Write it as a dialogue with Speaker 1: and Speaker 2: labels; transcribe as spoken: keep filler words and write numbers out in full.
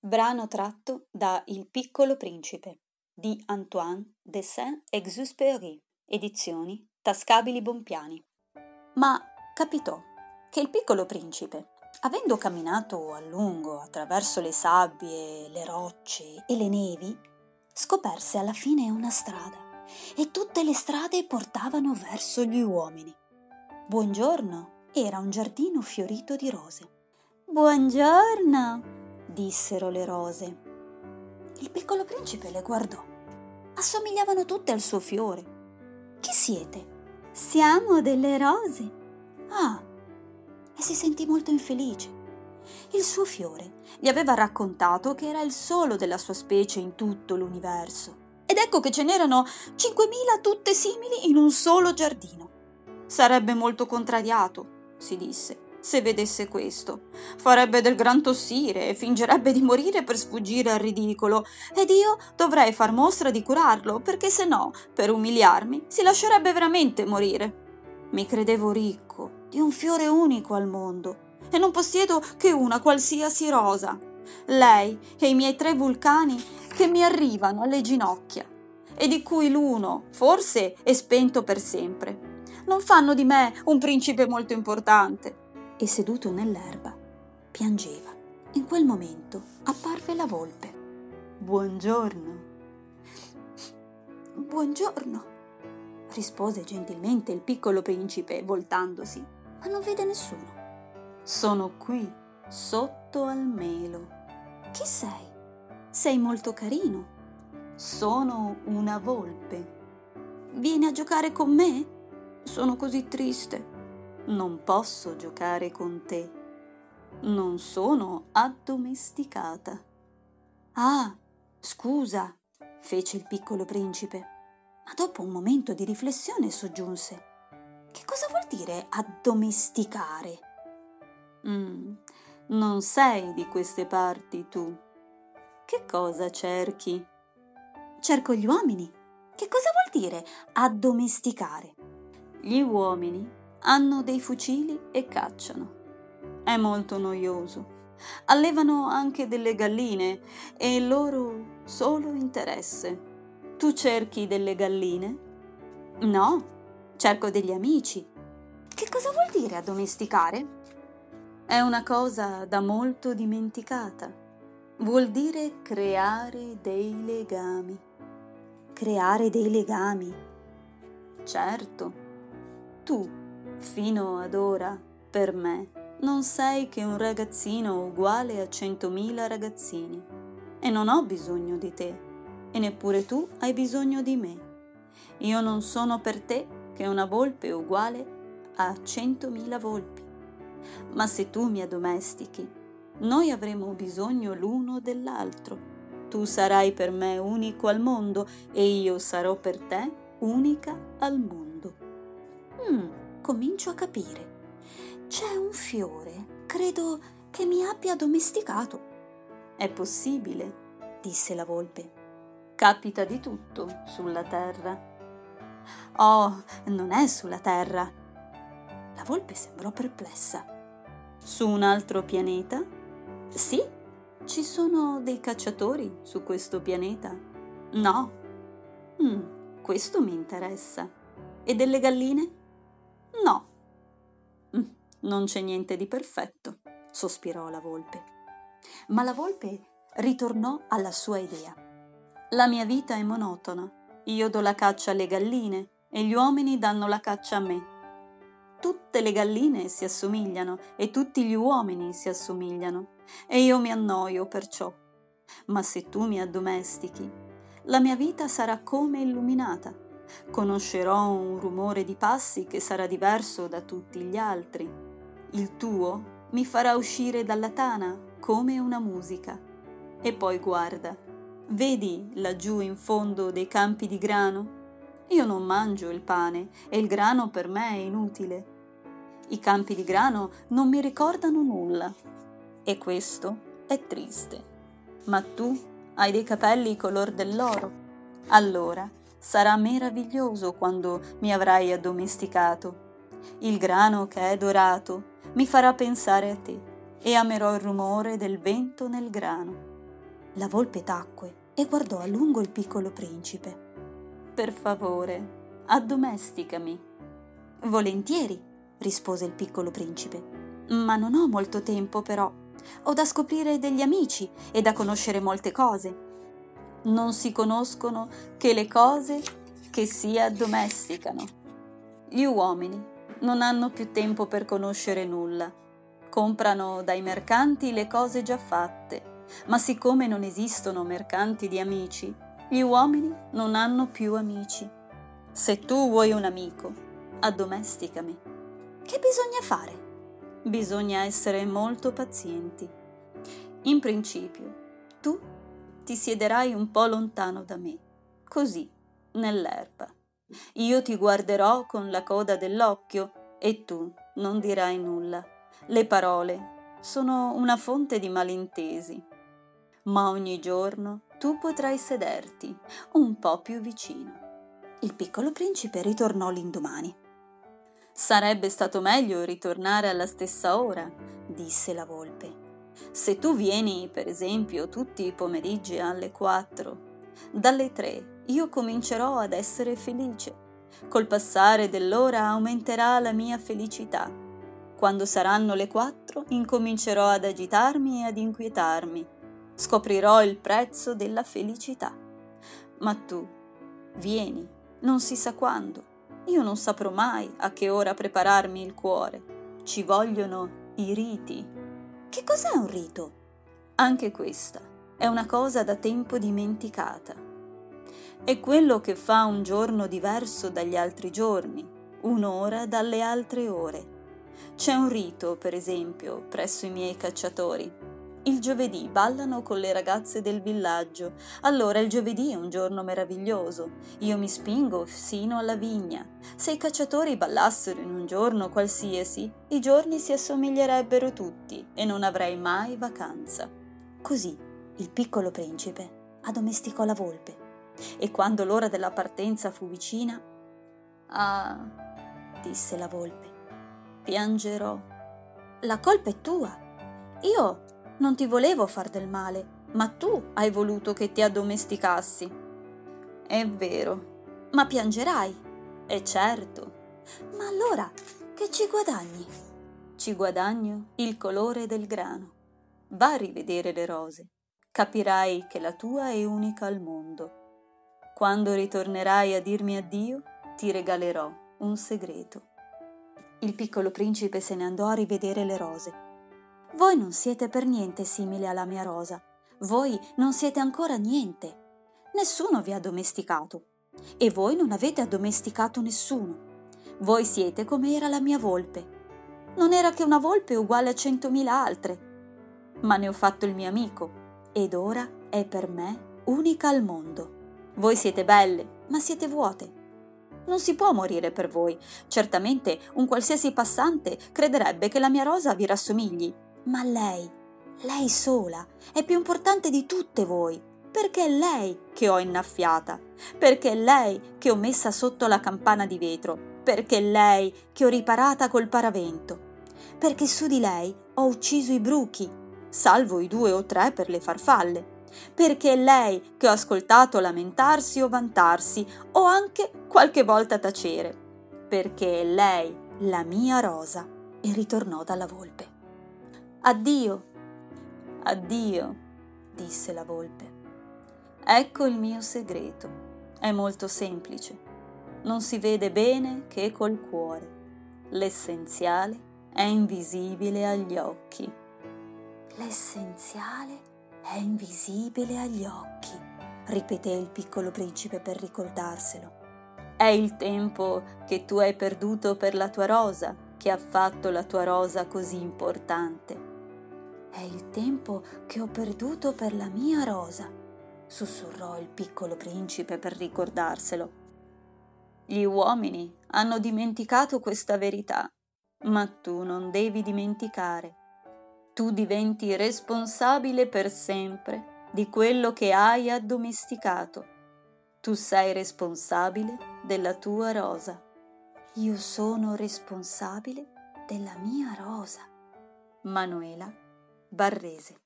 Speaker 1: Brano tratto da Il piccolo principe di Antoine de Saint-Exupéry, edizioni Tascabili Bompiani. Ma capitò che il piccolo principe, avendo camminato a lungo attraverso le sabbie, le rocce e le nevi, scoperse alla fine una strada e tutte le strade portavano verso gli uomini. Buongiorno, era un giardino fiorito di rose. Buongiorno, dissero le rose. Il piccolo principe le guardò. Assomigliavano tutte al suo fiore. Chi siete? Siamo delle rose. Ah, e si sentì molto infelice. Il suo fiore gli aveva raccontato che era il solo della sua specie in tutto l'universo. Ed ecco che ce n'erano cinquemila tutte simili in un solo giardino. Sarebbe molto contrariato, si disse, se vedesse questo. Farebbe del gran tossire e fingerebbe di morire per sfuggire al ridicolo, ed io dovrei far mostra di curarlo, perché se no, per umiliarmi, si lascerebbe veramente morire. Mi credevo ricco, di un fiore unico al mondo, e non possiedo che una qualsiasi rosa. Lei e i miei tre vulcani che mi arrivano alle ginocchia, e di cui l'uno, forse, è spento per sempre. Non fanno di me un principe molto importante. E seduto nell'erba, piangeva. In quel momento apparve la volpe. Buongiorno. Buongiorno, rispose gentilmente il piccolo principe, voltandosi, ma non vede nessuno. Sono qui, sotto al melo. Chi sei? Sei molto carino. Sono una volpe. Vieni a giocare con me? Sono così triste. Non posso giocare con te. Non sono addomesticata. Ah, scusa, fece il piccolo principe, ma dopo un momento di riflessione soggiunse: che cosa vuol dire addomesticare? Mm, non sei di queste parti tu. Che cosa cerchi? Cerco gli uomini. Che cosa vuol dire addomesticare? Gli uomini hanno dei fucili e cacciano. È molto noioso. Allevano anche delle galline e il loro solo interesse. Tu cerchi delle galline? No, cerco degli amici. Che cosa vuol dire addomesticare? È una cosa da molto dimenticata. Vuol dire creare dei legami. Creare dei legami? Certo. Tu, fino ad ora, per me, non sei che un ragazzino uguale a centomila ragazzini. E non ho bisogno di te, e neppure tu hai bisogno di me. Io non sono per te che una volpe uguale a centomila volpi. Ma se tu mi addomestichi, noi avremo bisogno l'uno dell'altro. Tu sarai per me unico al mondo, e io sarò per te unica al mondo. Mm. Comincio a capire. C'è un fiore, credo che mi abbia addomesticato. È possibile, disse la volpe. Capita di tutto sulla terra. Oh, non è sulla terra. La volpe sembrò perplessa. Su un altro pianeta? Sì, ci sono dei cacciatori su questo pianeta. No. Mm, questo mi interessa. E delle galline? No. Non c'è niente di perfetto, sospirò la volpe. Ma la volpe ritornò alla sua idea. La mia vita è monotona. Io do la caccia alle galline e gli uomini danno la caccia a me. Tutte le galline si assomigliano e tutti gli uomini si assomigliano e io mi annoio perciò. Ma se tu mi addomestichi, la mia vita sarà come illuminata. Conoscerò un rumore di passi che sarà diverso da tutti gli altri. Il tuo mi farà uscire dalla tana come una musica. E poi guarda, vedi laggiù in fondo dei campi di grano? Io non mangio il pane e il grano per me è inutile. I campi di grano non mi ricordano nulla. E questo è triste. Ma tu hai dei capelli color dell'oro. Allora sarà meraviglioso quando mi avrai addomesticato. Il grano che è dorato mi farà pensare a te e amerò il rumore del vento nel grano. La volpe tacque e guardò a lungo il piccolo principe. «Per favore, addomesticami». «Volentieri», rispose il piccolo principe, «ma non ho molto tempo però. Ho da scoprire degli amici e da conoscere molte cose». «Non si conoscono che le cose che si addomesticano. Gli uomini non hanno più tempo per conoscere nulla. Comprano dai mercanti le cose già fatte, ma siccome non esistono mercanti di amici, gli uomini non hanno più amici. Se tu vuoi un amico, addomesticami». «Che bisogna fare?» «Bisogna essere molto pazienti. In principio, tu ti siederai un po' lontano da me, così, nell'erba. Io ti guarderò con la coda dell'occhio e tu non dirai nulla. Le parole sono una fonte di malintesi. Ma ogni giorno tu potrai sederti un po' più vicino». Il piccolo principe ritornò l'indomani. «Sarebbe stato meglio ritornare alla stessa ora», disse la volpe. «Se tu vieni, per esempio, tutti i pomeriggi alle quattro, dalle tre io comincerò ad essere felice. Col passare dell'ora aumenterà la mia felicità. Quando saranno le quattro incomincerò ad agitarmi e ad inquietarmi. Scoprirò il prezzo della felicità. Ma tu vieni, non si sa quando. Io non saprò mai a che ora prepararmi il cuore. Ci vogliono i riti». «Che cos'è un rito?» «Anche questa è una cosa da tempo dimenticata. È quello che fa un giorno diverso dagli altri giorni, un'ora dalle altre ore. C'è un rito, per esempio, presso i miei cacciatori. Il giovedì ballano con le ragazze del villaggio. Allora il giovedì è un giorno meraviglioso. Io mi spingo sino alla vigna. Se i cacciatori ballassero in un giorno qualsiasi, i giorni si assomiglierebbero tutti e non avrei mai vacanza». Così il piccolo principe addomesticò la volpe e quando l'ora della partenza fu vicina: «Ah», disse la volpe, «piangerò». «La colpa è tua. Io non ti volevo far del male, ma tu hai voluto che ti addomesticassi». «È vero». «Ma piangerai». «È certo». «Ma allora che ci guadagni?» «Ci guadagno il colore del grano. Va a rivedere le rose. Capirai che la tua è unica al mondo. Quando ritornerai a dirmi addio, ti regalerò un segreto». Il piccolo principe se ne andò a rivedere le rose. «Voi non siete per niente simili alla mia rosa. Voi non siete ancora niente. Nessuno vi ha addomesticato. E voi non avete addomesticato nessuno. Voi siete come era la mia volpe. Non era che una volpe uguale a centomila altre. Ma ne ho fatto il mio amico. Ed ora è per me unica al mondo. Voi siete belle, ma siete vuote. Non si può morire per voi. Certamente un qualsiasi passante crederebbe che la mia rosa vi rassomigli. Ma lei, lei sola, è più importante di tutte voi, perché è lei che ho innaffiata, perché è lei che ho messa sotto la campana di vetro, perché è lei che ho riparata col paravento, perché su di lei ho ucciso i bruchi, salvo i due o tre per le farfalle, perché è lei che ho ascoltato lamentarsi o vantarsi o anche qualche volta tacere, perché è lei la mia rosa». E ritornò dalla volpe. «Addio». «Addio», disse la volpe. «Ecco il mio segreto. È molto semplice. Non si vede bene che col cuore. L'essenziale è invisibile agli occhi». «L'essenziale è invisibile agli occhi», ripeté il piccolo principe per ricordarselo. «È il tempo che tu hai perduto per la tua rosa che ha fatto la tua rosa così importante». «È il tempo che ho perduto per la mia rosa», sussurrò il piccolo principe per ricordarselo. «Gli uomini hanno dimenticato questa verità, ma tu non devi dimenticare. Tu diventi responsabile per sempre di quello che hai addomesticato. Tu sei responsabile della tua rosa». «Io sono responsabile della mia rosa». Manuela Barrese.